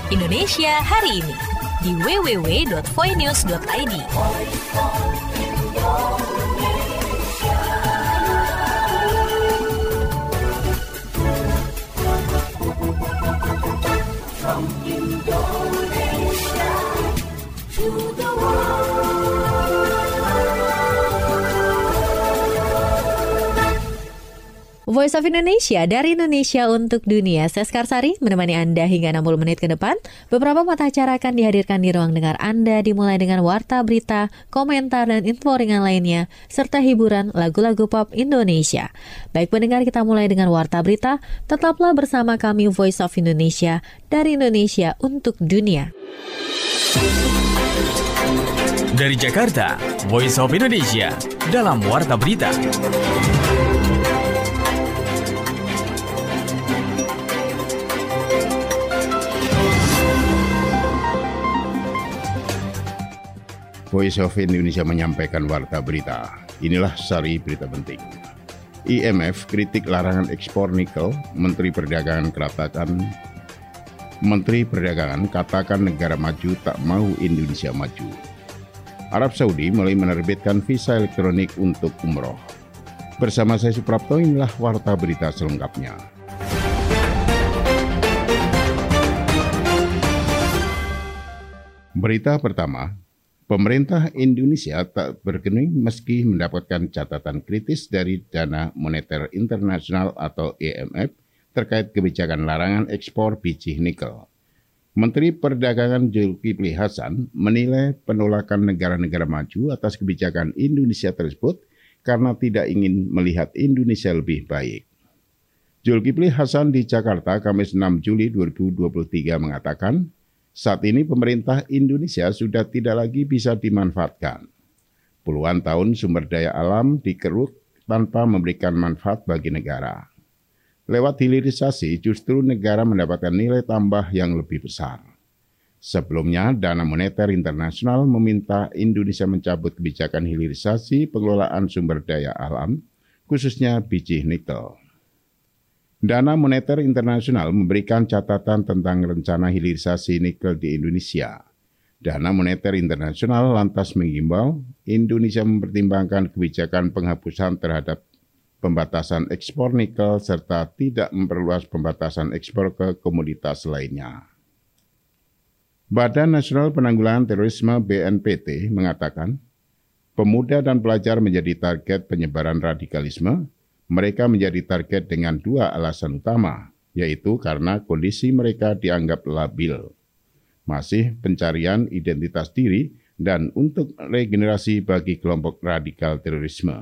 Indonesia hari ini di www.voinews.id. From Indonesia to the world. Voice of Indonesia, dari Indonesia untuk dunia. Saya Skarsari menemani Anda hingga 60 menit ke depan. Beberapa mata acara akan dihadirkan di ruang dengar Anda, dimulai dengan warta berita, komentar, dan info ringan lainnya, serta hiburan lagu-lagu pop Indonesia. Baik pendengar, kita mulai dengan warta berita. Tetaplah bersama kami Voice of Indonesia, dari Indonesia untuk dunia. Dari Jakarta, Voice of Indonesia, dalam warta berita. Voice of Indonesia menyampaikan warta berita. Inilah sari berita penting. IMF kritik larangan ekspor nikel. Menteri Perdagangan katakan negara maju tak mau Indonesia maju. Arab Saudi mulai menerbitkan visa elektronik untuk umroh. Bersama saya Suprapto, inilah warta berita selengkapnya. Berita pertama. Pemerintah Indonesia tak bergeming meski mendapatkan catatan kritis dari Dana Moneter Internasional atau IMF terkait kebijakan larangan ekspor biji nikel. Menteri Perdagangan Zulkifli Hasan menilai penolakan negara-negara maju atas kebijakan Indonesia tersebut karena tidak ingin melihat Indonesia lebih baik. Zulkifli Hasan di Jakarta, Kamis 6 Juli 2023 mengatakan, saat ini pemerintah Indonesia sudah tidak lagi bisa dimanfaatkan. Puluhan tahun sumber daya alam dikeruk tanpa memberikan manfaat bagi negara. Lewat hilirisasi justru negara mendapatkan nilai tambah yang lebih besar. Sebelumnya, Dana Moneter Internasional meminta Indonesia mencabut kebijakan hilirisasi pengelolaan sumber daya alam, khususnya biji nikel. Dana Moneter Internasional memberikan catatan tentang rencana hilirisasi nikel di Indonesia. Dana Moneter Internasional lantas mengimbau Indonesia mempertimbangkan kebijakan penghapusan terhadap pembatasan ekspor nikel serta tidak memperluas pembatasan ekspor ke komoditas lainnya. Badan Nasional Penanggulangan Terorisme BNPT mengatakan, pemuda dan pelajar menjadi target penyebaran radikalisme. Mereka menjadi target dengan dua alasan utama, yaitu karena kondisi mereka dianggap labil, masih pencarian identitas diri, dan untuk regenerasi bagi kelompok radikal terorisme.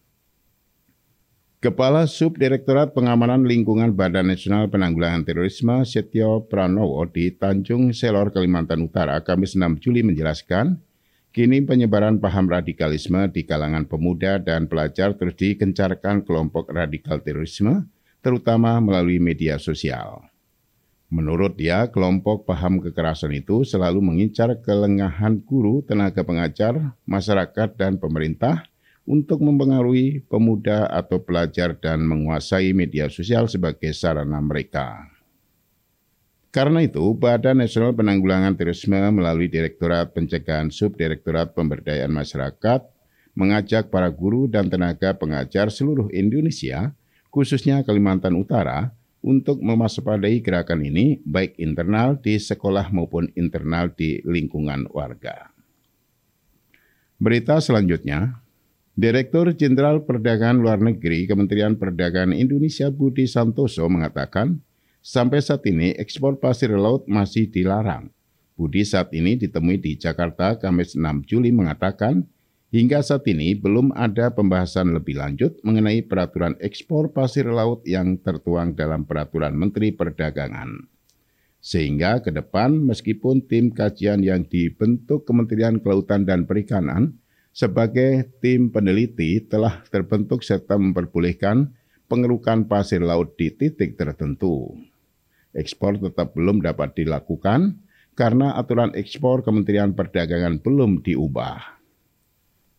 Kepala Subdirektorat Pengamanan Lingkungan Badan Nasional Penanggulangan Terorisme Setio Pranowo di Tanjung Selor, Kalimantan Utara, Kamis 6 Juli menjelaskan, kini penyebaran paham radikalisme di kalangan pemuda dan pelajar terus digencarkan kelompok radikal terorisme, terutama melalui media sosial. Menurut dia, kelompok paham kekerasan itu selalu mengincar kelengahan guru, tenaga pengajar, masyarakat, dan pemerintah untuk mempengaruhi pemuda atau pelajar dan menguasai media sosial sebagai sarana mereka. Karena itu, Badan Nasional Penanggulangan Terorisme melalui Direktorat Pencegahan Subdirektorat Pemberdayaan Masyarakat mengajak para guru dan tenaga pengajar seluruh Indonesia, khususnya Kalimantan Utara, untuk mewaspadai gerakan ini baik internal di sekolah maupun internal di lingkungan warga. Berita selanjutnya, Direktur Jenderal Perdagangan Luar Negeri Kementerian Perdagangan Indonesia Budi Santoso mengatakan, sampai saat ini ekspor pasir laut masih dilarang. Budi saat ini ditemui di Jakarta, Kamis 6 Juli mengatakan, hingga saat ini belum ada pembahasan lebih lanjut mengenai peraturan ekspor pasir laut yang tertuang dalam peraturan Menteri Perdagangan. Sehingga ke depan meskipun tim kajian yang dibentuk Kementerian Kelautan dan Perikanan sebagai tim peneliti telah terbentuk serta memperbolehkan pengerukan pasir laut di titik tertentu. Ekspor tetap belum dapat dilakukan karena aturan ekspor Kementerian Perdagangan belum diubah.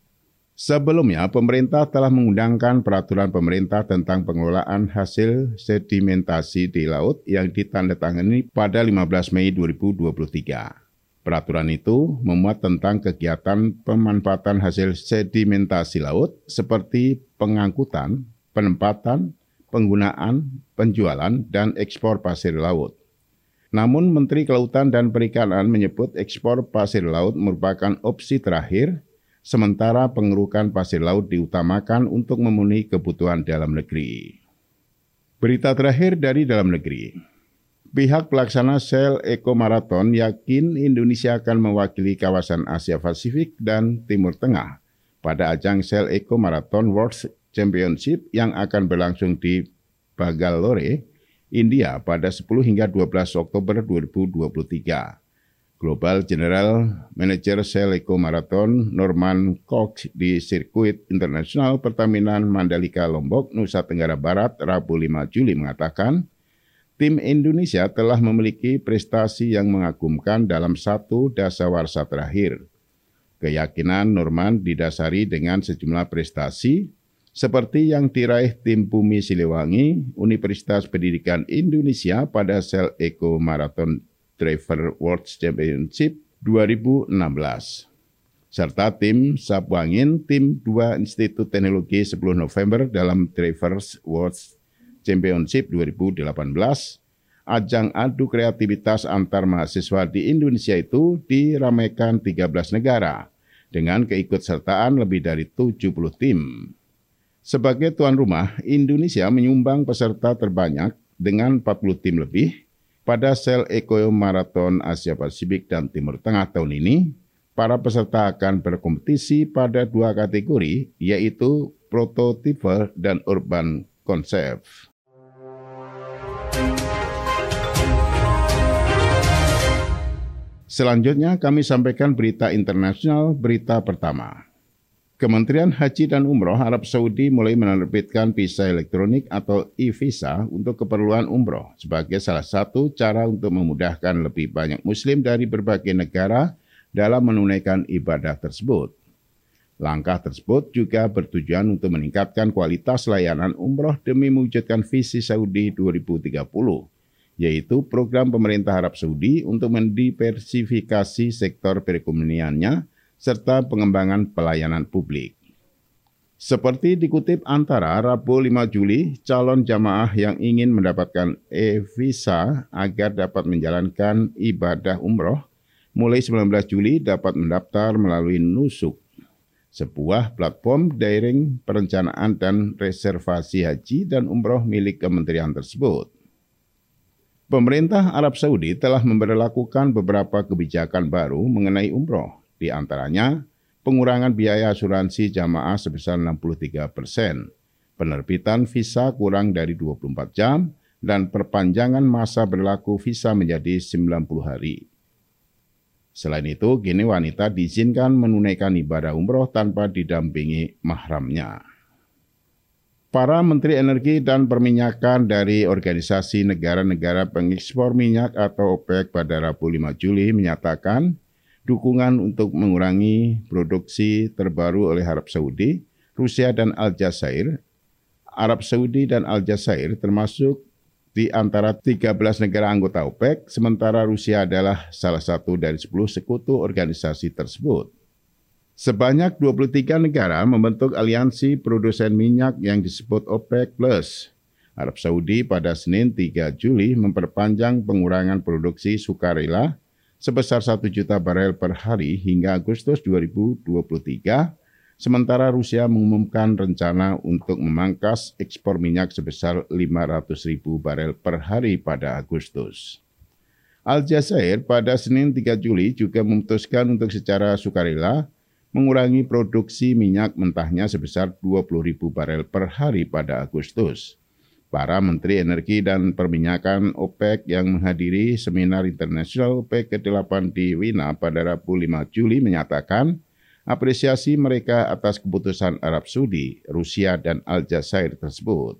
Sebelumnya, pemerintah telah mengundangkan peraturan pemerintah tentang pengelolaan hasil sedimentasi di laut yang ditandatangani pada 15 Mei 2023. Peraturan itu memuat tentang kegiatan pemanfaatan hasil sedimentasi laut seperti pengangkutan, penempatan, penggunaan, penjualan, dan ekspor pasir laut. Namun, Menteri Kelautan dan Perikanan menyebut ekspor pasir laut merupakan opsi terakhir, sementara pengerukan pasir laut diutamakan untuk memenuhi kebutuhan dalam negeri. Berita terakhir dari dalam negeri. Pihak pelaksana Shell Eco Marathon yakin Indonesia akan mewakili kawasan Asia Pasifik dan Timur Tengah pada ajang Shell Eco Marathon World Championship yang akan berlangsung di Bangalore, India pada 10 hingga 12 Oktober 2023. Global General Manager Shell Eco Marathon Norman Cox di Sirkuit Internasional Pertamina Mandalika Lombok, Nusa Tenggara Barat, Rabu 5 Juli mengatakan, tim Indonesia telah memiliki prestasi yang mengagumkan dalam satu dasawarsa terakhir. Keyakinan Norman didasari dengan sejumlah prestasi, seperti yang diraih tim Bumi Siliwangi, Universitas Pendidikan Indonesia pada Shell Eco Marathon Driver World Championship 2016, serta tim Sabuangin, tim 2 Institut Teknologi 10 November dalam Drivers World Championship 2018. Ajang adu kreativitas antar mahasiswa di Indonesia itu diramaikan 13 negara, dengan keikutsertaan lebih dari 70 tim. Sebagai tuan rumah, Indonesia menyumbang peserta terbanyak dengan 40 tim lebih, pada Shell Eco Marathon Asia Pasifik dan Timur Tengah tahun ini, para peserta akan berkompetisi pada 2 kategori, yaitu prototipe dan urban concept. Selanjutnya kami sampaikan berita internasional, berita pertama. Kementerian Haji dan Umroh Arab Saudi mulai menerbitkan visa elektronik atau e-visa untuk keperluan umroh sebagai salah satu cara untuk memudahkan lebih banyak muslim dari berbagai negara dalam menunaikan ibadah tersebut. Langkah tersebut juga bertujuan untuk meningkatkan kualitas layanan umroh demi mewujudkan visi Saudi 2030, yaitu program pemerintah Arab Saudi untuk mendiversifikasi sektor perekonomiannya serta pengembangan pelayanan publik. Seperti dikutip Antara, Rabu 5 Juli, calon jamaah yang ingin mendapatkan e-visa agar dapat menjalankan ibadah umroh, mulai 19 Juli dapat mendaftar melalui Nusuk, sebuah platform daring perencanaan dan reservasi haji dan umroh milik kementerian tersebut. Pemerintah Arab Saudi telah memberlakukan beberapa kebijakan baru mengenai umroh, di antaranya pengurangan biaya asuransi jamaah sebesar 63%, penerbitan visa kurang dari 24 jam, dan perpanjangan masa berlaku visa menjadi 90 hari. Selain itu, kini wanita diizinkan menunaikan ibadah umroh tanpa didampingi mahramnya. Para Menteri Energi dan Perminyakan dari Organisasi Negara-Negara Pengekspor Minyak atau OPEC pada Rabu 5 Juli menyatakan dukungan untuk mengurangi produksi terbaru oleh Arab Saudi, Rusia dan Aljazair. Arab Saudi dan Aljazair termasuk di antara 13 negara anggota OPEC, sementara Rusia adalah salah satu dari 10 sekutu organisasi tersebut. Sebanyak 23 negara membentuk aliansi produsen minyak yang disebut OPEC+. Arab Saudi pada Senin 3 Juli memperpanjang pengurangan produksi sukarela sebesar 1 juta barel per hari hingga Agustus 2023, sementara Rusia mengumumkan rencana untuk memangkas ekspor minyak sebesar 500.000 barel per hari pada Agustus. Aljazair pada Senin 3 Juli juga memutuskan untuk secara sukarela mengurangi produksi minyak mentahnya sebesar 20.000 barel per hari pada Agustus. Para Menteri Energi dan Perminyakan OPEC yang menghadiri seminar internasional OPEC ke-8 di Wina pada Rabu 5 Juli menyatakan apresiasi mereka atas keputusan Arab Saudi, Rusia, dan Aljazair tersebut.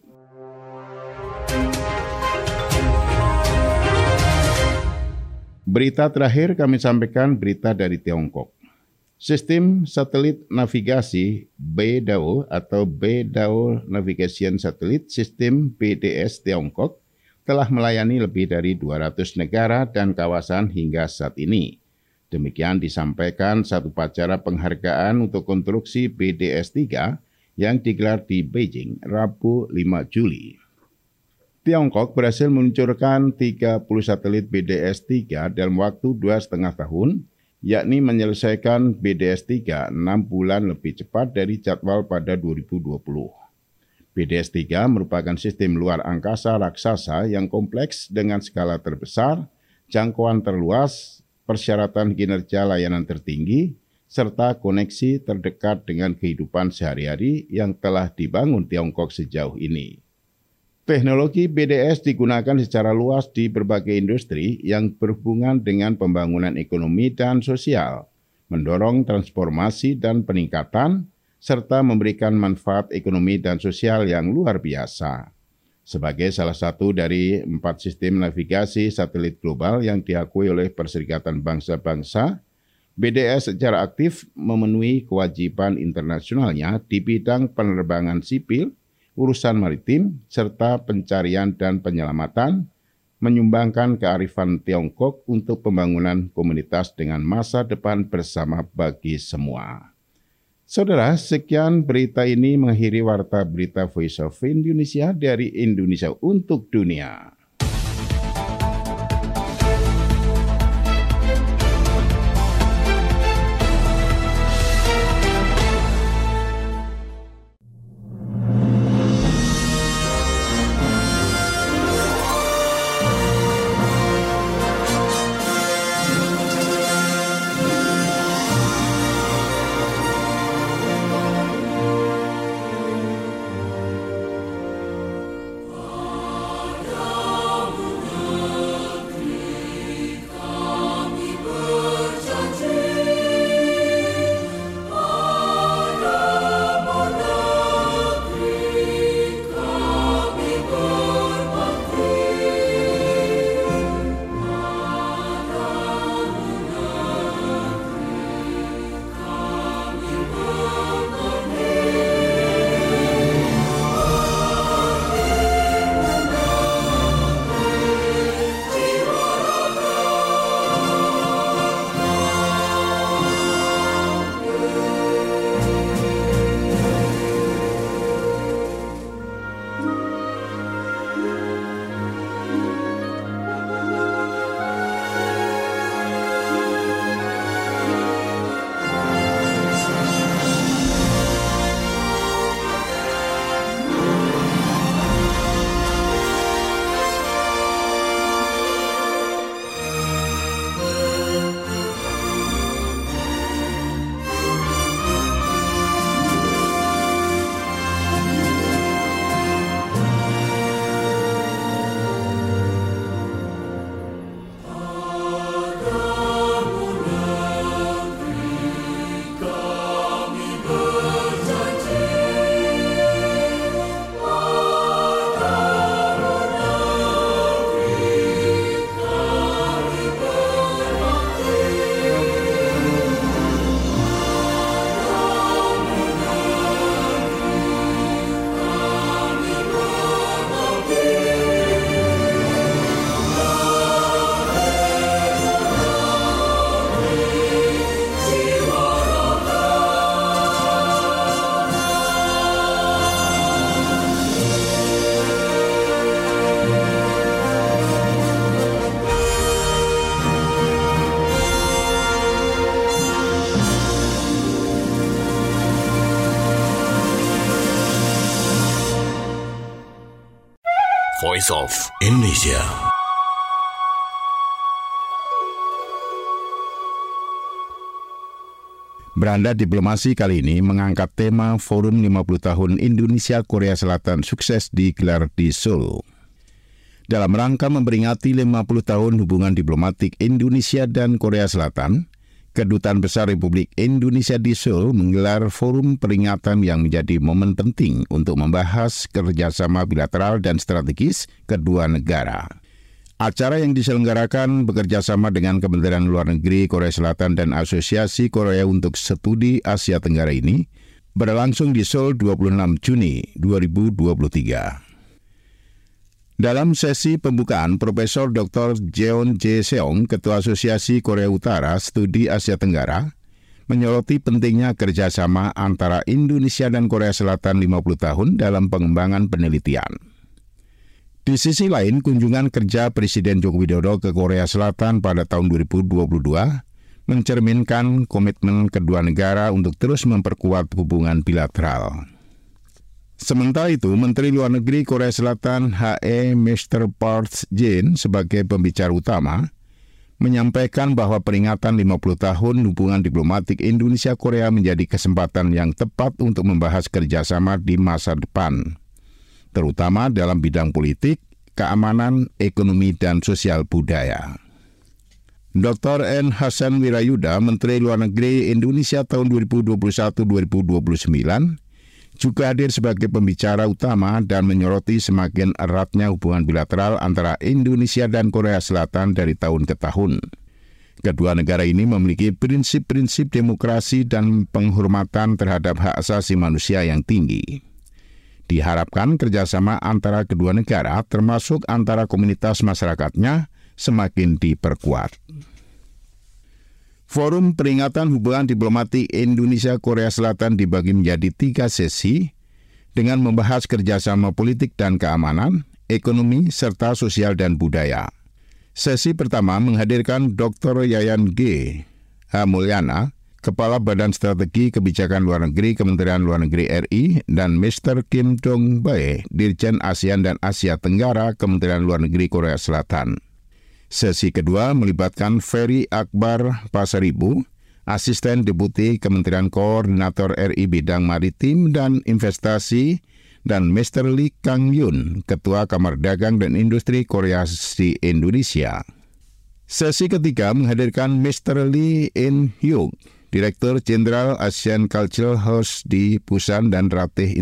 Berita terakhir kami sampaikan berita dari Tiongkok. Sistem satelit navigasi BeiDou atau Beidou Navigation Satellite System BDS Tiongkok telah melayani lebih dari 200 negara dan kawasan hingga saat ini. Demikian disampaikan saat upacara penghargaan untuk konstruksi BDS-3 yang digelar di Beijing, Rabu 5 Juli. Tiongkok berhasil meluncurkan 30 satelit BDS-3 dalam waktu 2,5 tahun, yakni menyelesaikan BDS-3 6 bulan lebih cepat dari jadwal pada 2020. BDS-3 merupakan sistem luar angkasa raksasa yang kompleks dengan skala terbesar, jangkauan terluas, persyaratan kinerja layanan tertinggi, serta koneksi terdekat dengan kehidupan sehari-hari yang telah dibangun Tiongkok sejauh ini. Teknologi BDS digunakan secara luas di berbagai industri yang berhubungan dengan pembangunan ekonomi dan sosial, mendorong transformasi dan peningkatan, serta memberikan manfaat ekonomi dan sosial yang luar biasa. Sebagai salah satu dari 4 sistem navigasi satelit global yang diakui oleh Perserikatan Bangsa-Bangsa, BDS secara aktif memenuhi kewajiban internasionalnya di bidang penerbangan sipil, urusan maritim, serta pencarian dan penyelamatan, menyumbangkan kearifan Tiongkok untuk pembangunan komunitas dengan masa depan bersama bagi semua. Saudara, sekian berita ini mengakhiri Warta Berita Voice of Indonesia dari Indonesia untuk Dunia. Voice of Indonesia. Beranda Diplomasi kali ini mengangkat tema Forum 50 Tahun Indonesia Korea Selatan sukses digelar di Seoul. Dalam rangka memperingati 50 tahun hubungan diplomatik Indonesia dan Korea Selatan, Kedutaan Besar Republik Indonesia di Seoul menggelar forum peringatan yang menjadi momen penting untuk membahas kerjasama bilateral dan strategis kedua negara. Acara yang diselenggarakan bekerjasama dengan Kementerian Luar Negeri Korea Selatan dan Asosiasi Korea untuk Studi Asia Tenggara ini berlangsung di Seoul 26 Juni 2023. Dalam sesi pembukaan, Profesor Dr. Jeon Jae-seong, Ketua Asosiasi Korea Utara Studi Asia Tenggara, menyoroti pentingnya kerjasama antara Indonesia dan Korea Selatan 50 tahun dalam pengembangan penelitian. Di sisi lain, kunjungan kerja Presiden Joko Widodo ke Korea Selatan pada tahun 2022 mencerminkan komitmen kedua negara untuk terus memperkuat hubungan bilateral. Sementara itu, Menteri Luar Negeri Korea Selatan H.E. Mr. Park Jin sebagai pembicara utama menyampaikan bahwa peringatan 50 tahun hubungan diplomatik Indonesia-Korea menjadi kesempatan yang tepat untuk membahas kerjasama di masa depan, terutama dalam bidang politik, keamanan, ekonomi, dan sosial budaya. Dr. N. Hasan Wirayuda, Menteri Luar Negeri Indonesia tahun 2021-2029, juga hadir sebagai pembicara utama dan menyoroti semakin eratnya hubungan bilateral antara Indonesia dan Korea Selatan dari tahun ke tahun. Kedua negara ini memiliki prinsip-prinsip demokrasi dan penghormatan terhadap hak asasi manusia yang tinggi. Diharapkan kerjasama antara kedua negara, termasuk antara komunitas masyarakatnya, semakin diperkuat. Forum peringatan hubungan diplomatik Indonesia-Korea Selatan dibagi menjadi 3 sesi dengan membahas kerjasama politik dan keamanan, ekonomi, serta sosial dan budaya. Sesi pertama menghadirkan Dr. Yayan G. H. Mulyana, Kepala Badan Strategi Kebijakan Luar Negeri Kementerian Luar Negeri RI, dan Mr. Kim Dong Bae, Dirjen ASEAN dan Asia Tenggara Kementerian Luar Negeri Korea Selatan. Sesi kedua melibatkan Ferry Akbar Pasaribu, Asisten Deputi Kementerian Koordinator RI Bidang Maritim dan Investasi, dan Mr. Lee Kang Yun, Ketua Kamar Dagang dan Industri Korea Indonesia. Sesi ketiga menghadirkan Mr. Lee In-hyuk, Direktur Jenderal Asian Cultural House di Busan, dan Ratih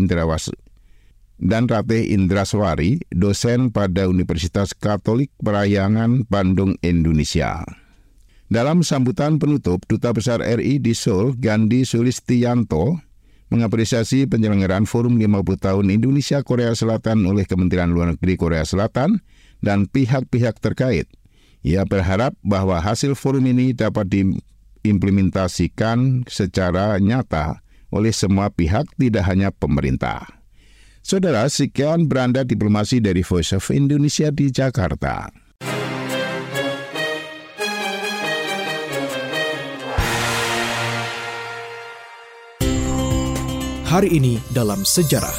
Indraswari, dosen pada Universitas Katolik Parahyangan Bandung, Indonesia. Dalam sambutan penutup, Duta Besar RI di Seoul, Gandhi Sulistiyanto, mengapresiasi penyelenggaraan Forum 50 tahun Indonesia-Korea Selatan oleh Kementerian Luar Negeri Korea Selatan dan pihak-pihak terkait. Ia berharap bahwa hasil forum ini dapat diimplementasikan secara nyata oleh semua pihak, tidak hanya pemerintah. Saudara, sekian beranda diplomasi dari Voice of Indonesia di Jakarta. Hari ini dalam sejarah.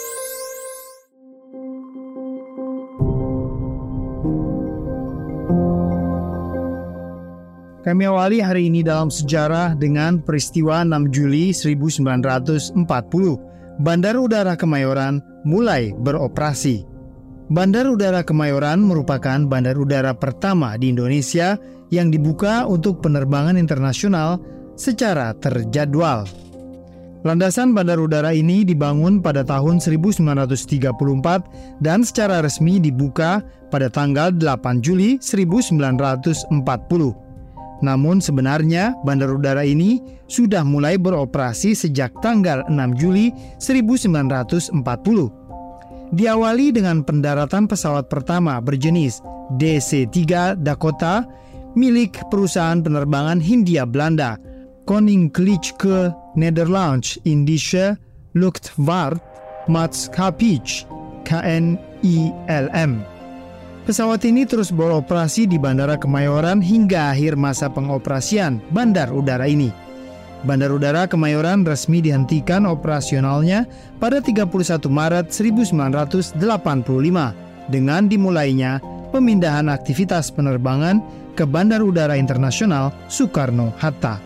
Kami awali hari ini dalam sejarah dengan peristiwa 6 Juli 1940. Bandar Udara Kemayoran mulai beroperasi. Bandar Udara Kemayoran merupakan bandar udara pertama di Indonesia yang dibuka untuk penerbangan internasional secara terjadwal. Landasan bandar udara ini dibangun pada tahun 1934 dan secara resmi dibuka pada tanggal 8 Juli 1940. Namun sebenarnya bandar udara ini sudah mulai beroperasi sejak tanggal 6 Juli 1940. Diawali dengan pendaratan pesawat pertama berjenis DC-3 Dakota milik perusahaan penerbangan Hindia Belanda, Koninklijke Nederlands Indische Luchtvaart Maatschappij KNILM. Pesawat ini terus beroperasi di Bandara Kemayoran hingga akhir masa pengoperasian bandar udara ini. Bandar Udara Kemayoran resmi dihentikan operasionalnya pada 31 Maret 1985 dengan dimulainya pemindahan aktivitas penerbangan ke Bandar Udara Internasional Soekarno-Hatta.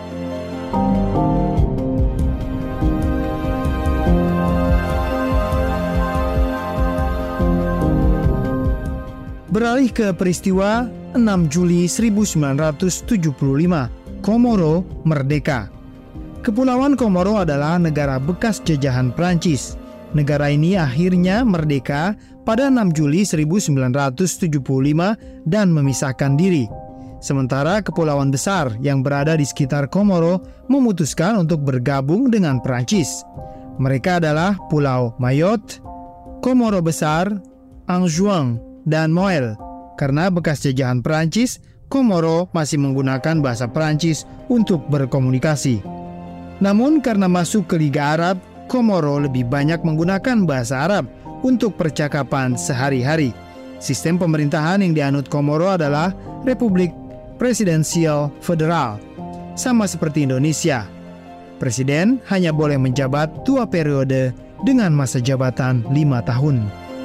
Beralih ke peristiwa 6 Juli 1975, Komoro merdeka. Kepulauan Komoro adalah negara bekas jajahan Prancis. Negara ini akhirnya merdeka pada 6 Juli 1975 dan memisahkan diri. Sementara kepulauan besar yang berada di sekitar Komoro memutuskan untuk bergabung dengan Perancis. Mereka adalah Pulau Mayotte, Komoro Besar, Anjouan, dan Moel. Karena bekas jajahan Perancis, Komoro masih menggunakan bahasa Perancis untuk berkomunikasi. Namun karena masuk ke Liga Arab, Komoro lebih banyak menggunakan bahasa Arab untuk percakapan sehari-hari. Sistem pemerintahan yang dianut Komoro adalah Republik Presidensial Federal, sama seperti Indonesia. Presiden hanya boleh menjabat 2 periode dengan masa jabatan 5 tahun.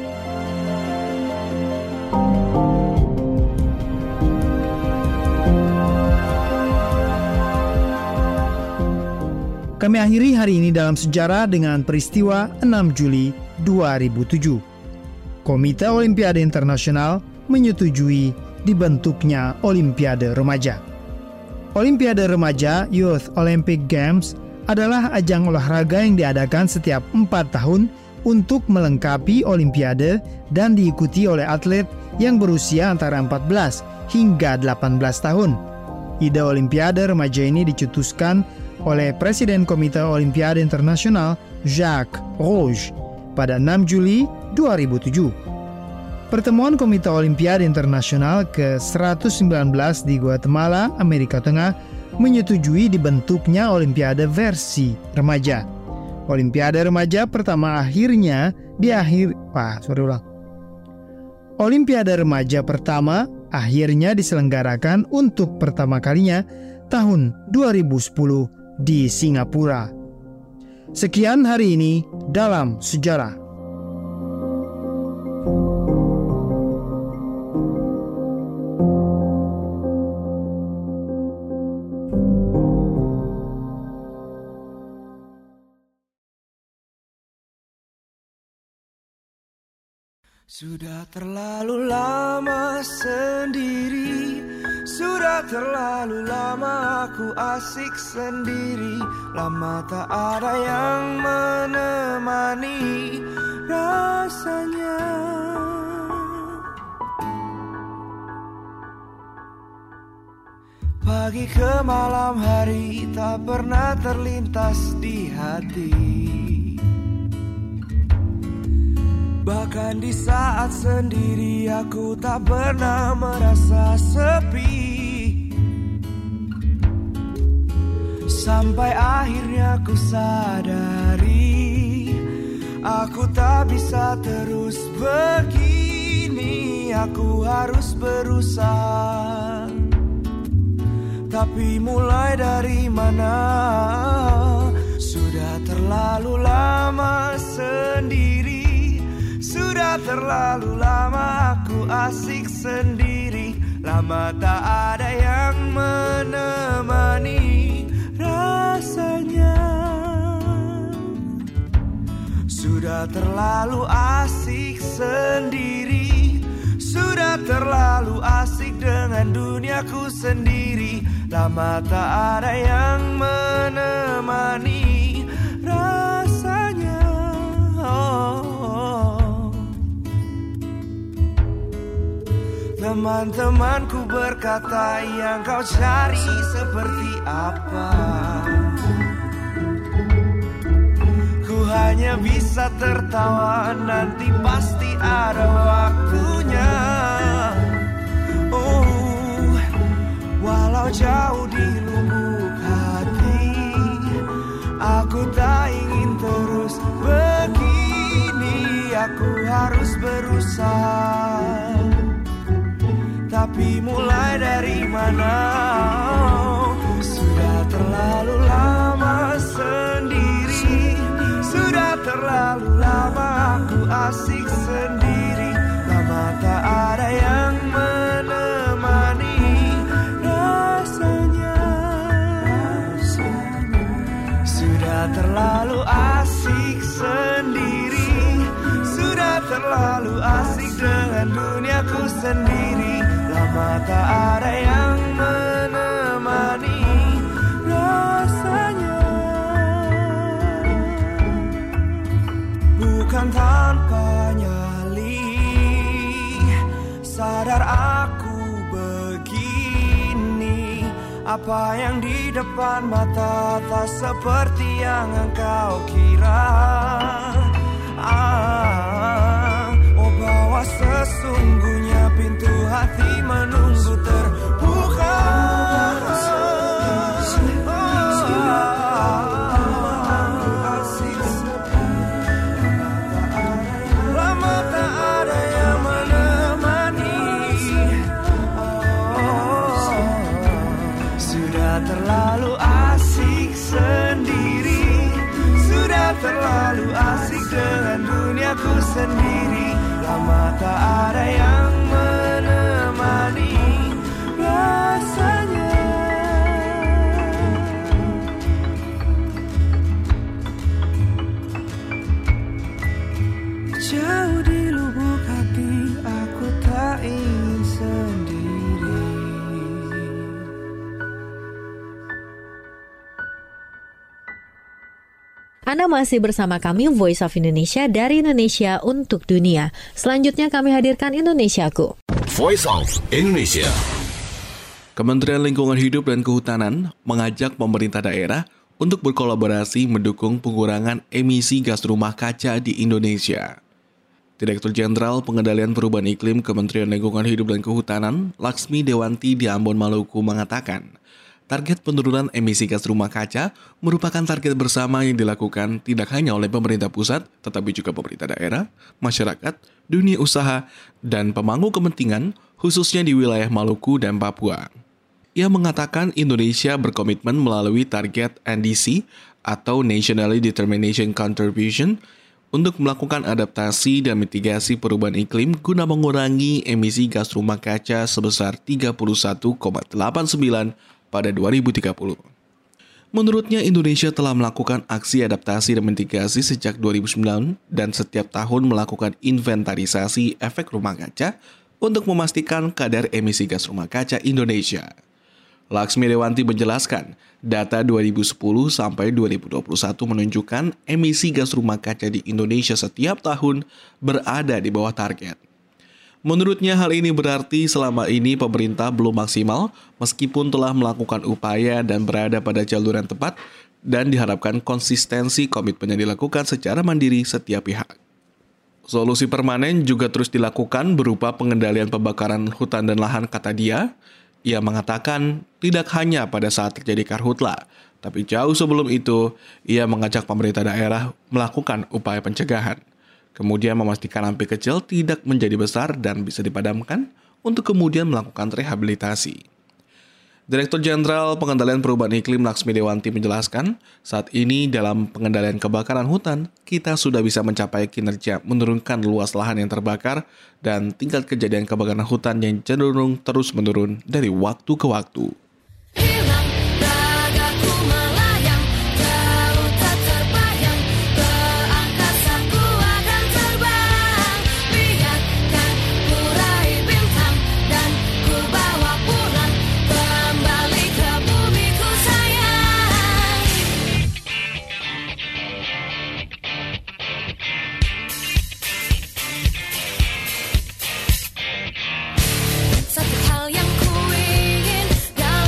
Kami akhiri hari ini dalam sejarah dengan peristiwa 6 Juli 2007. Komite Olimpiade Internasional menyetujui dibentuknya Olimpiade Remaja. Olimpiade Remaja Youth Olympic Games adalah ajang olahraga yang diadakan setiap 4 tahun untuk melengkapi Olimpiade dan diikuti oleh atlet yang berusia antara 14 hingga 18 tahun. Ide Olimpiade Remaja ini dicetuskan oleh Presiden Komite Olimpiade Internasional Jacques Rouge pada 6 Juli 2007. Pertemuan Komite Olimpiade Internasional ke-119 di Guatemala, Amerika Tengah, menyetujui dibentuknya Olimpiade versi remaja. Olimpiade remaja pertama Olimpiade remaja pertama akhirnya diselenggarakan untuk pertama kalinya tahun 2010 di Singapura. Sekian hari ini dalam sejarah. Sudah terlalu lama sendiri, sudah terlalu lama aku asik sendiri. Lama tak ada yang menemani rasanya. Pagi ke malam hari tak pernah terlintas di hati. Bahkan di saat sendiri aku tak pernah merasa sepi. Sampai akhirnya ku sadari, aku tak bisa terus begini. Aku harus berusaha. Tapi mulai dari mana? Sudah terlalu lama sendiri. Sudah terlalu lama aku asik sendiri. Lama tak ada yang menemani rasanya. Sudah terlalu asik sendiri. Sudah terlalu asik dengan duniaku sendiri. Lama tak ada yang menemani rasanya. Teman-temanku berkata, yang kau cari seperti apa? Ku hanya bisa tertawa, nanti pasti ada waktunya. Oh, walau jauh di lubuk hati, aku tak ingin terus begini. Aku harus berusaha. Tapi mulai dari mana? Sudah terlalu lama sendiri. Sudah terlalu lama aku asik sendiri. Lama tak ada yang menemani rasanya. Sudah terlalu asik sendiri. Sudah terlalu asik dengan duniaku sendiri. Lama tak ada yang menemani rasanya. Bukan tanpa nyali, Apa yang di depan mata tak seperti yang engkau kira. Bahwa sesungguhnya pintu hati menunggu terbuka. Lama tak ada yang menemani. Sudah terlalu asik sendiri. Sudah terlalu asik dengan duniaku sendiri. Lama tak ada yang menemani rasanya. Jauh di lubuk hati aku tak ingin sendiri. Anda masih bersama kami Voice of Indonesia dari Indonesia untuk dunia. Selanjutnya kami hadirkan Indonesiaku. Voice of Indonesia. Kementerian Lingkungan Hidup dan Kehutanan mengajak pemerintah daerah untuk berkolaborasi mendukung pengurangan emisi gas rumah kaca di Indonesia. Direktur Jenderal Pengendalian Perubahan Iklim Kementerian Lingkungan Hidup dan Kehutanan, Laksmi Dewanti di Ambon, Maluku mengatakan, target penurunan emisi gas rumah kaca merupakan target bersama yang dilakukan tidak hanya oleh pemerintah pusat, tetapi juga pemerintah daerah, masyarakat, dunia usaha, dan pemangku kepentingan, khususnya di wilayah Maluku dan Papua. Ia mengatakan Indonesia berkomitmen melalui target NDC atau Nationally Determination Contribution untuk melakukan adaptasi dan mitigasi perubahan iklim guna mengurangi emisi gas rumah kaca sebesar 31,89 pada 2030. Menurutnya, Indonesia telah melakukan aksi adaptasi dan mitigasi sejak 2009 dan setiap tahun melakukan inventarisasi efek rumah kaca untuk memastikan kadar emisi gas rumah kaca Indonesia. Laksmi Dewanti menjelaskan, data 2010 sampai 2021 menunjukkan emisi gas rumah kaca di Indonesia setiap tahun berada di bawah target. Menurutnya hal ini berarti selama ini pemerintah belum maksimal meskipun telah melakukan upaya dan berada pada jalur yang tepat dan diharapkan konsistensi komitmennya dilakukan secara mandiri setiap pihak. Solusi permanen juga terus dilakukan berupa pengendalian pembakaran hutan dan lahan, kata dia. Ia mengatakan tidak hanya pada saat terjadi karhutla, tapi jauh sebelum itu ia mengajak pemerintah daerah melakukan upaya pencegahan. Kemudian memastikan api kecil tidak menjadi besar dan bisa dipadamkan untuk kemudian melakukan rehabilitasi. Direktur Jenderal Pengendalian Perubahan Iklim Laksmi Dewanti menjelaskan, saat ini dalam pengendalian kebakaran hutan, kita sudah bisa mencapai kinerja menurunkan luas lahan yang terbakar dan tingkat kejadian kebakaran hutan yang cenderung terus menurun dari waktu ke waktu. Satu hal yang ku ingin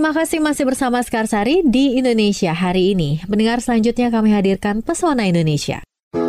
Terima kasih masih bersama Sekarsari di Indonesia hari ini. Mendengar selanjutnya kami hadirkan Pesona Indonesia.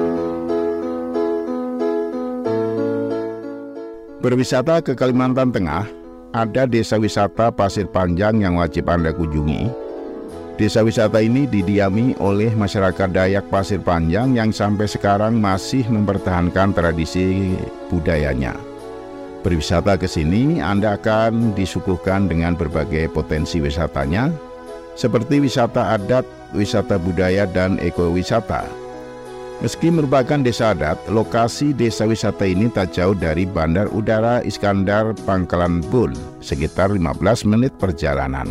Berwisata ke Kalimantan Tengah, ada desa wisata Pasir Panjang yang wajib Anda kunjungi. Desa wisata ini didiami oleh masyarakat Dayak Pasir Panjang yang sampai sekarang masih mempertahankan tradisi budayanya. Berwisata ke sini, Anda akan disuguhkan dengan berbagai potensi wisatanya, seperti wisata adat, wisata budaya, dan ekowisata. Meski merupakan desa adat, lokasi desa wisata ini tak jauh dari Bandar Udara Iskandar Pangkalan Bun, sekitar 15 menit perjalanan.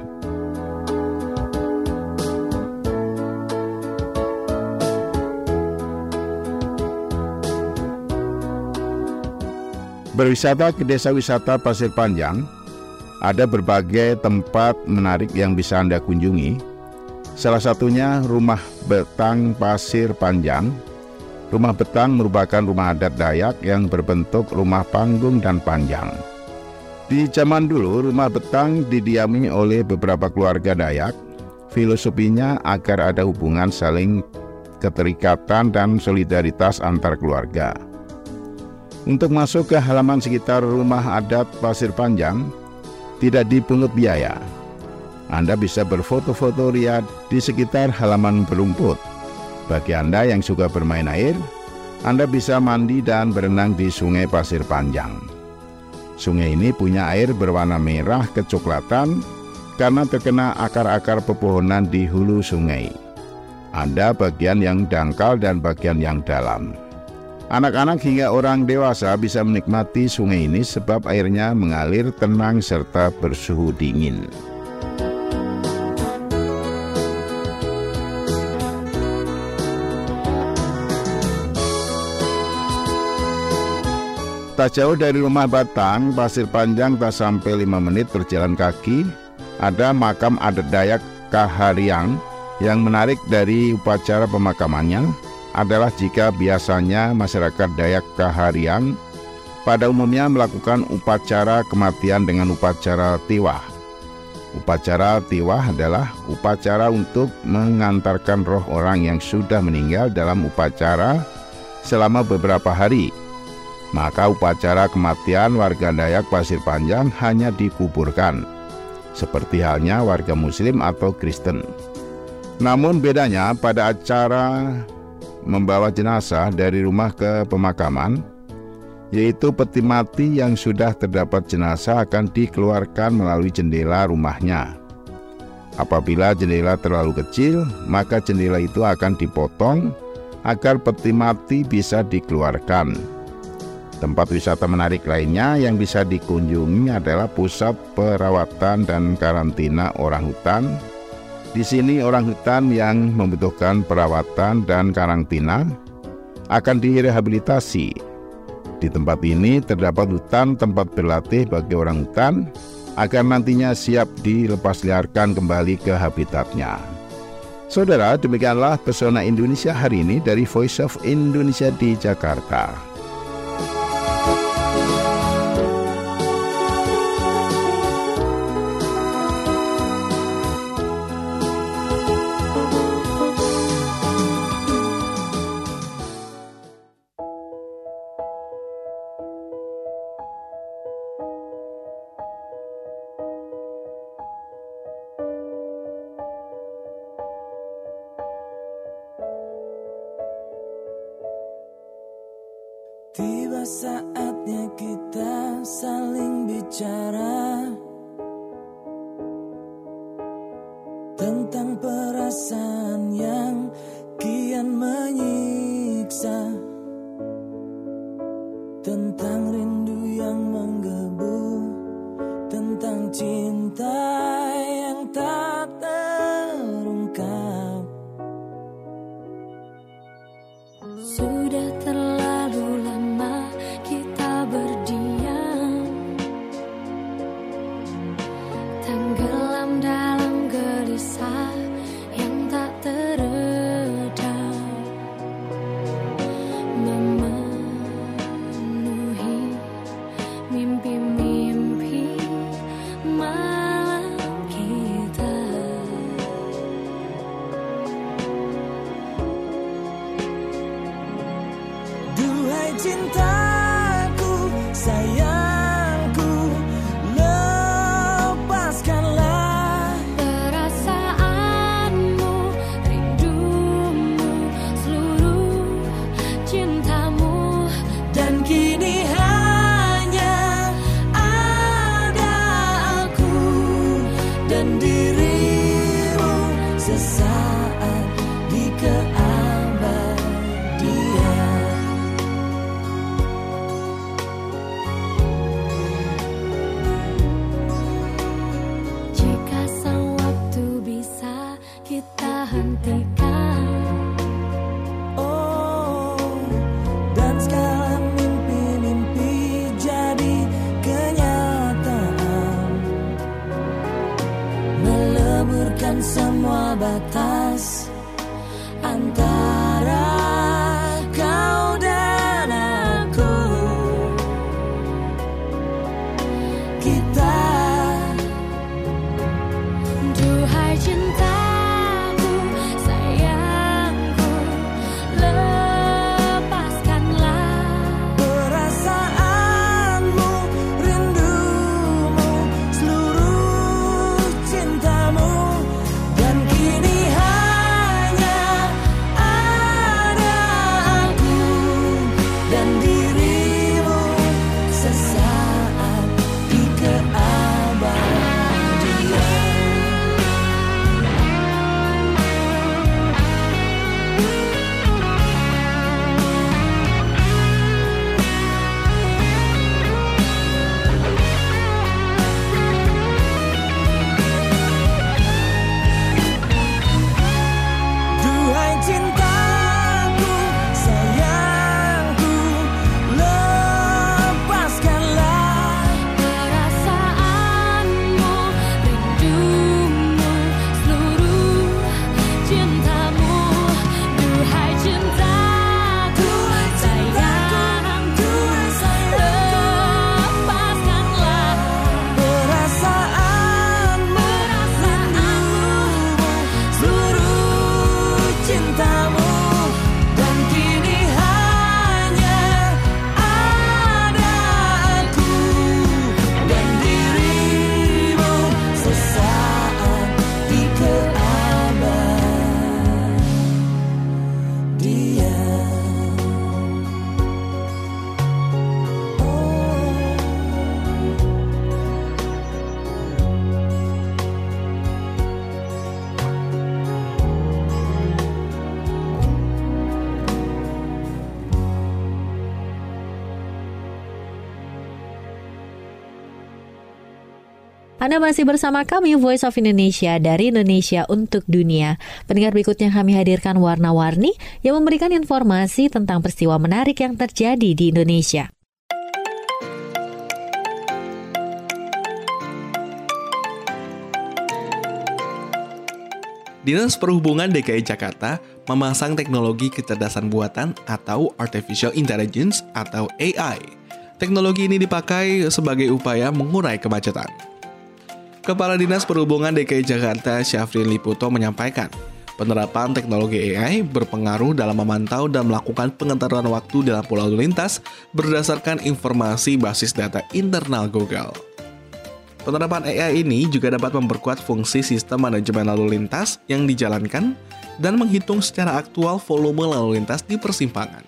Berwisata ke desa wisata Pasir Panjang, ada berbagai tempat menarik yang bisa Anda kunjungi. Salah satunya Rumah Betang Pasir Panjang. Rumah Betang merupakan rumah adat Dayak yang berbentuk rumah panggung dan panjang. Di zaman dulu, Rumah Betang didiami oleh beberapa keluarga Dayak. Filosofinya agar ada hubungan saling keterikatan dan solidaritas antar keluarga. Untuk masuk ke halaman sekitar rumah adat Pasir Panjang, tidak dipungut biaya. Anda bisa berfoto-foto ria di sekitar halaman berumput. Bagi Anda yang suka bermain air, Anda bisa mandi dan berenang di Sungai Pasir Panjang. Sungai ini punya air berwarna merah kecoklatan karena terkena akar-akar pepohonan di hulu sungai. Ada bagian yang dangkal dan bagian yang dalam. Anak-anak hingga orang dewasa bisa menikmati sungai ini sebab airnya mengalir tenang serta bersuhu dingin. Tak jauh dari Rumah Betang Pasir Panjang, tak sampai 5 menit berjalan kaki, ada makam adat Dayak Kahariang. Yang menarik dari upacara pemakamannya adalah jika biasanya masyarakat Dayak Kahariang pada umumnya melakukan upacara kematian dengan upacara tiwah. Upacara tiwah adalah upacara untuk mengantarkan roh orang yang sudah meninggal dalam upacara selama beberapa hari. Maka upacara kematian warga Dayak Pasir Panjang hanya dikuburkan, seperti halnya warga Muslim atau Kristen. Namun bedanya pada acara membawa jenazah dari rumah ke pemakaman, yaitu peti mati yang sudah terdapat jenazah akan dikeluarkan melalui jendela rumahnya. Apabila jendela terlalu kecil, maka jendela itu akan dipotong agar peti mati bisa dikeluarkan. Tempat wisata menarik lainnya yang bisa dikunjungi adalah pusat perawatan dan karantina orangutan. Di sini orangutan yang membutuhkan perawatan dan karantina akan direhabilitasi. Di tempat ini terdapat hutan tempat berlatih bagi orangutan agar nantinya siap dilepasliarkan kembali ke habitatnya. Saudara, demikianlah Pesona Indonesia hari ini dari Voice of Indonesia di Jakarta. Tiba saatnya kita saling bicara tentang perasaan yang kian menyiksa, tentang rindu yang menggebu, tentang cinta yang tak terungkap. Sudah terlalu lama kita berdiam, tenggelam dalam gelisah yang tak teredam, memenuhi mimpi-mimpi malam kini. sayangku, lepaskanlah perasaanmu, rindumu, seluruh cintamu. dan kini hanya ada aku dan dirimu sesaat di keabadian. Jika sang waktu bisa kita hentikan, Oh, dan segala mimpi-mimpi jadi kenyataan, meleburkan semua batas antara kau dan aku. Kita, duhai cintaku, sayangku, lepaskanlah perasaanmu, rindumu, seluruh cintamu, dan kini hanya ada aku dan dirimu sesaat di keabadian. Duhai cintaku, sayangku, lepaskanlah perasaanmu, rindumu, seluruh cintamu. Duhai cintaku, sayangku, lepaskanlah perasaanmu, seluruh cintamu, dan kini hanya ada aku dan dirimu sesaat di keabadian. Anda masih bersama kami Voice of Indonesia dari Indonesia untuk Dunia. Pendengar, berikutnya kami hadirkan warna-warni yang memberikan informasi tentang peristiwa menarik yang terjadi di Indonesia. Dinas Perhubungan DKI Jakarta memasang teknologi kecerdasan buatan atau Artificial Intelligence atau AI. Teknologi ini dipakai sebagai upaya mengurai kemacetan. Kepala Dinas Perhubungan DKI Jakarta, Syafrin Liputo, menyampaikan, penerapan teknologi AI berpengaruh dalam memantau dan melakukan pengentaran waktu di lampu lalu lintas berdasarkan informasi basis data internal Google. Penerapan AI ini juga dapat memperkuat fungsi sistem manajemen lalu lintas yang dijalankan dan menghitung secara aktual volume lalu lintas di persimpangan.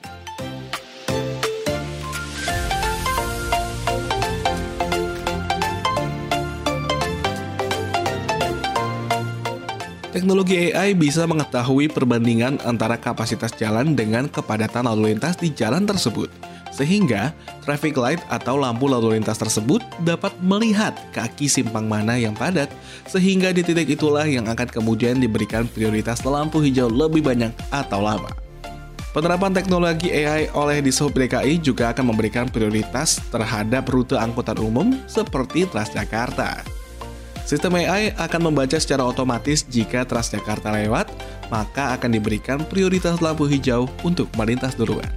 Teknologi AI bisa mengetahui perbandingan antara kapasitas jalan dengan kepadatan lalu lintas di jalan tersebut, sehingga traffic light atau lampu lalu lintas tersebut dapat melihat kaki simpang mana yang padat, sehingga di titik itulah yang akan kemudian diberikan prioritas lampu hijau lebih banyak atau lama. Penerapan teknologi AI oleh Dishub DKI juga akan memberikan prioritas terhadap rute angkutan umum seperti Transjakarta. Sistem AI akan membaca secara otomatis jika Transjakarta lewat, maka akan diberikan prioritas lampu hijau untuk melintas duluan.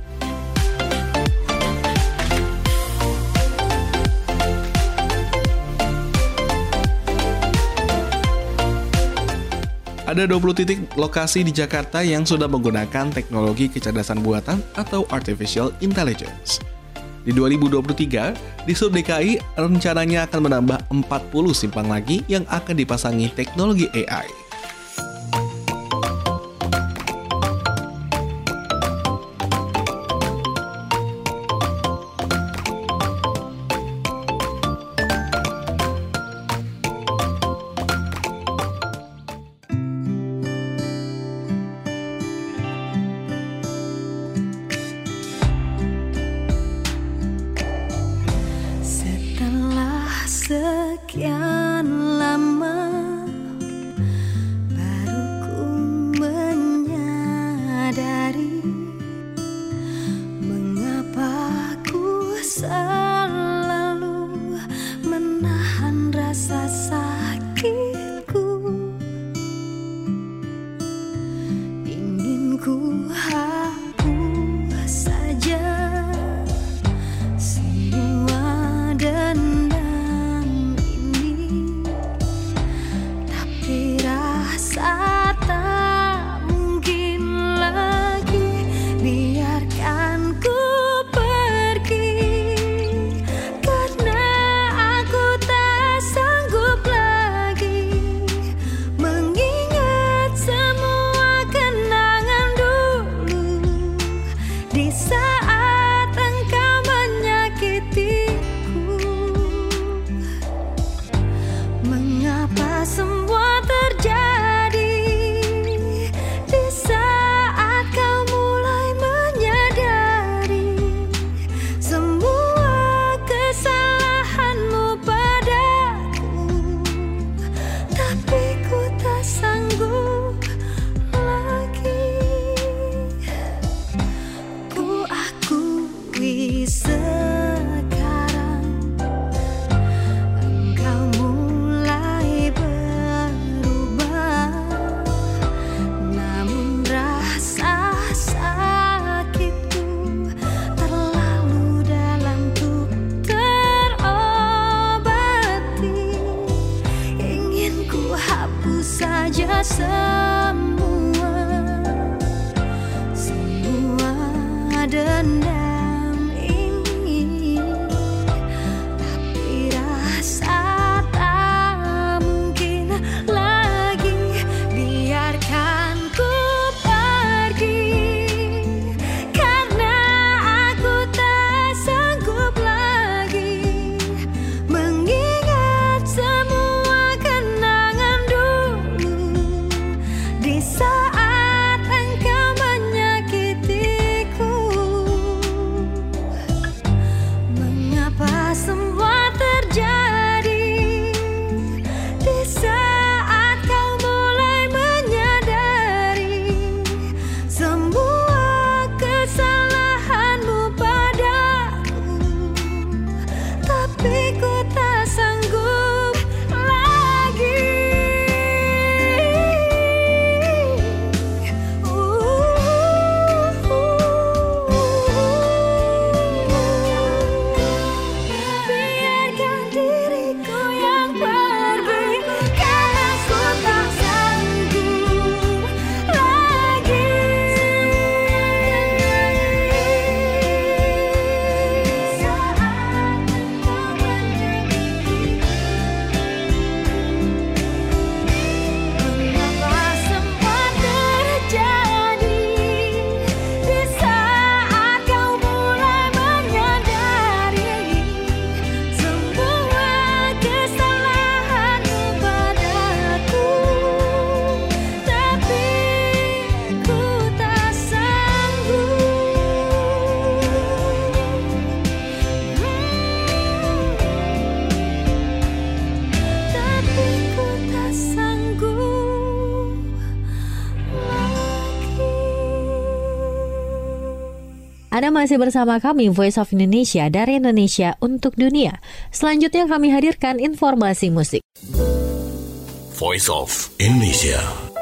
Ada 20 titik lokasi di Jakarta yang sudah menggunakan teknologi kecerdasan buatan atau Artificial Intelligence. Di 2023, di Sub DKI rencananya akan menambah 40 simpang lagi yang akan dipasangi teknologi AI. Sekian lama baru ku menyadari mengapa ku selalu menahan rasa sakitku. Ingin ku hapus saja semua dendam. Tak mungkin lagi biarkan ku pergi, karena aku tak sanggup lagi mengingat semua kenangan dulu di saat engkau menyakitiku. Mengapa semua terjadi sekarang engkau mulai berubah, namun rasa sakitku terlalu dalam untuk terobati. Ingin ku hapus saja semua dendam. Anda masih bersama kami Voice of Indonesia dari Indonesia untuk Dunia. Selanjutnya kami hadirkan informasi musik. Voice of Indonesia.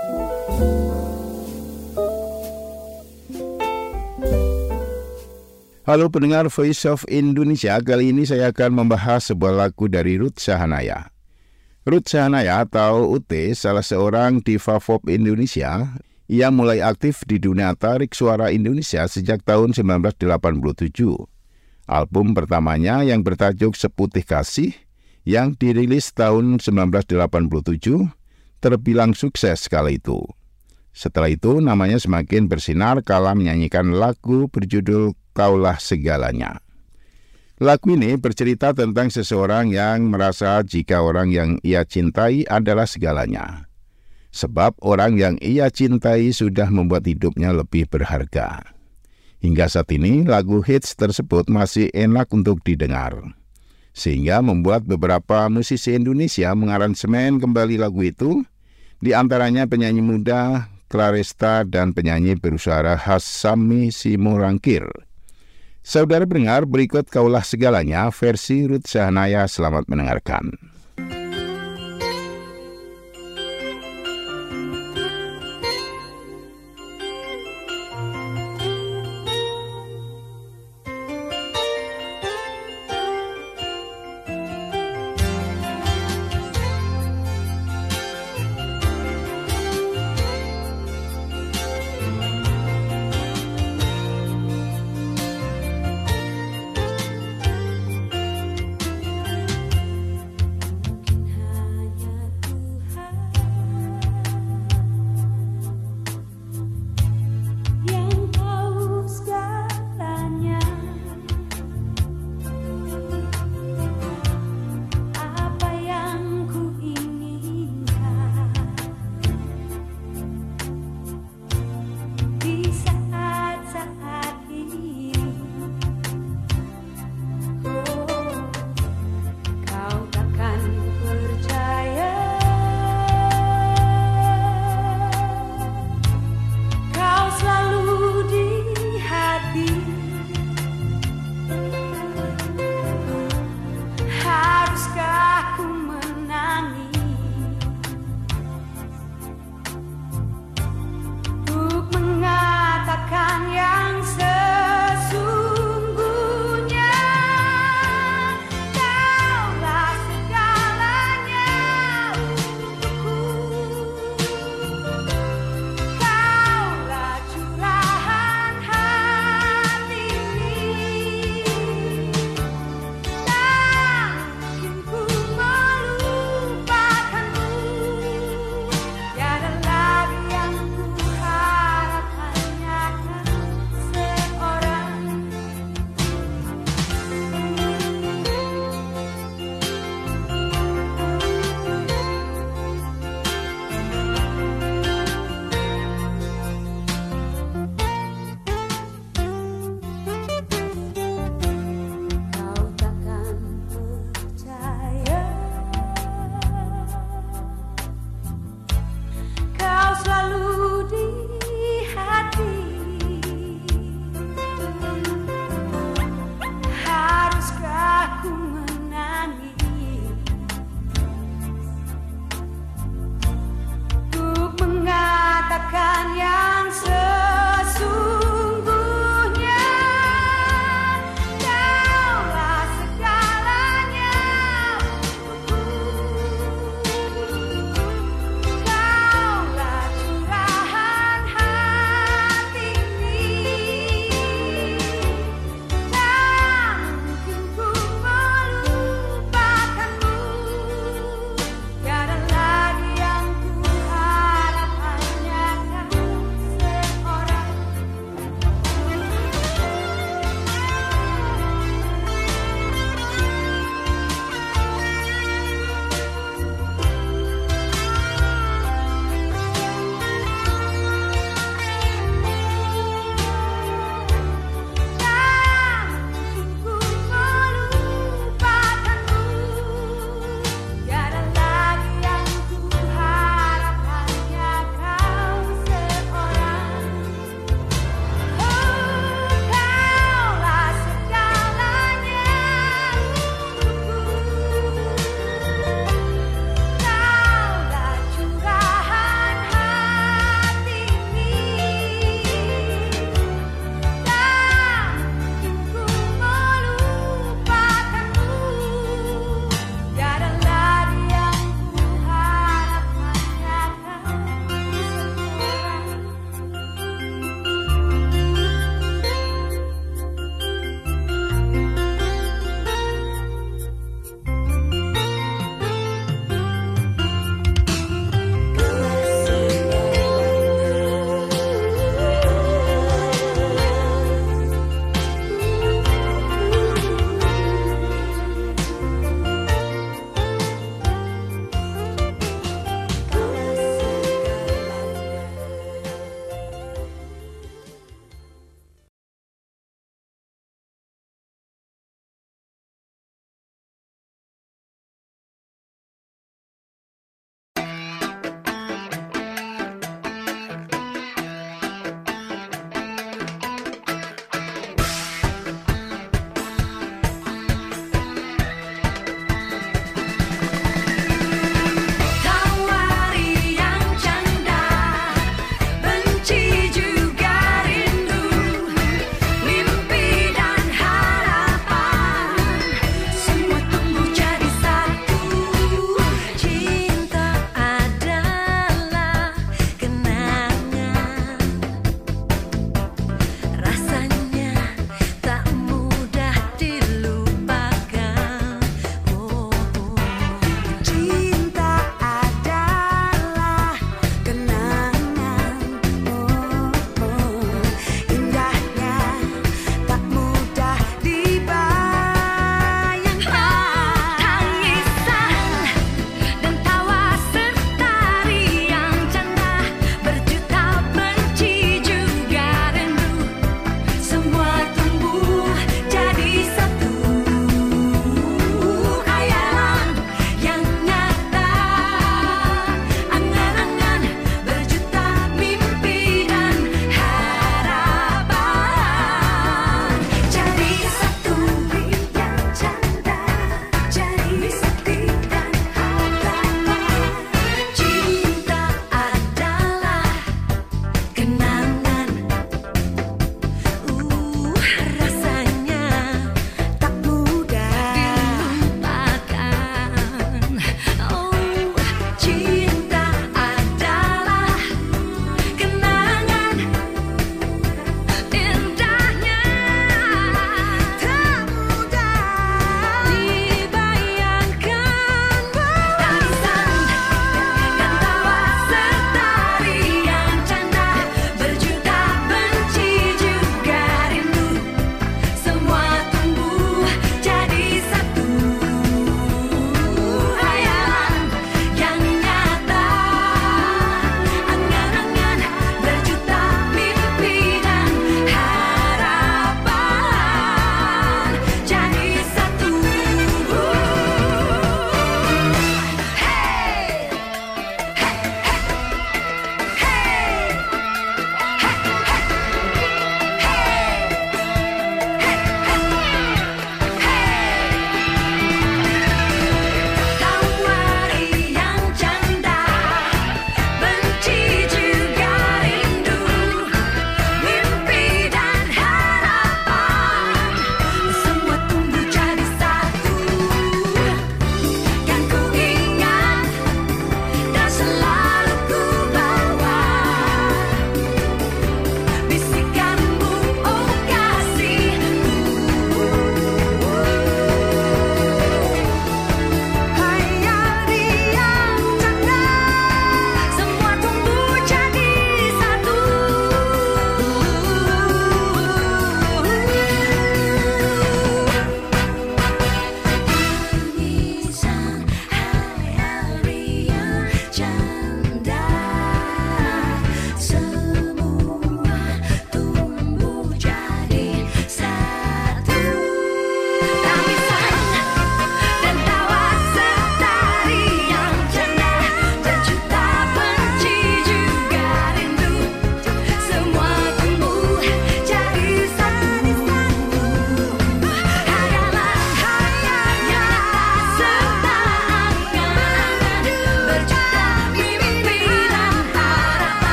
Halo pendengar Voice of Indonesia, kali ini saya akan membahas sebuah lagu dari Ruth Sahanaya. Ruth Sahanaya atau UT, salah seorang diva pop Indonesia. Ia mulai aktif di dunia tarik suara Indonesia sejak tahun 1987. Album pertamanya yang bertajuk Seputih Kasih yang dirilis tahun 1987 terbilang sukses kala itu. Setelah itu namanya semakin bersinar kala menyanyikan lagu berjudul Kaulah Segalanya. Lagu ini bercerita tentang seseorang yang merasa jika orang yang ia cintai adalah segalanya. Sebab orang yang ia cintai sudah membuat hidupnya lebih berharga. Hingga saat ini lagu hits tersebut masih enak untuk didengar. Sehingga membuat beberapa musisi Indonesia mengaransemen kembali lagu itu, di antaranya penyanyi muda Claresta dan penyanyi bersuara khas Sami Simorangkir. Saudara pendengar, berikut Kaulah Segalanya versi Ruth Sahanaya. Selamat mendengarkan.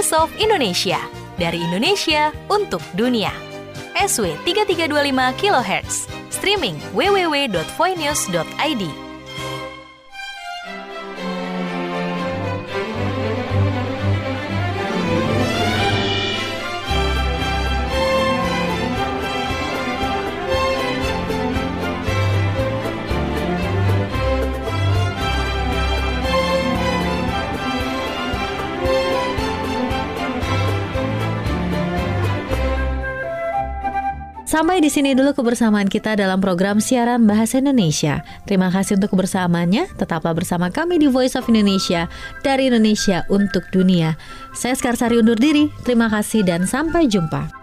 Voice of Indonesia. Dari Indonesia untuk dunia. SW 3325 kHz. Streaming www.voinews.id. Sampai di sini dulu kebersamaan kita dalam program siaran Bahasa Indonesia. Terima kasih untuk kebersamaannya. Tetaplah bersama kami di Voice of Indonesia, dari Indonesia untuk dunia. Saya Skarsari undur diri. Terima kasih dan sampai jumpa.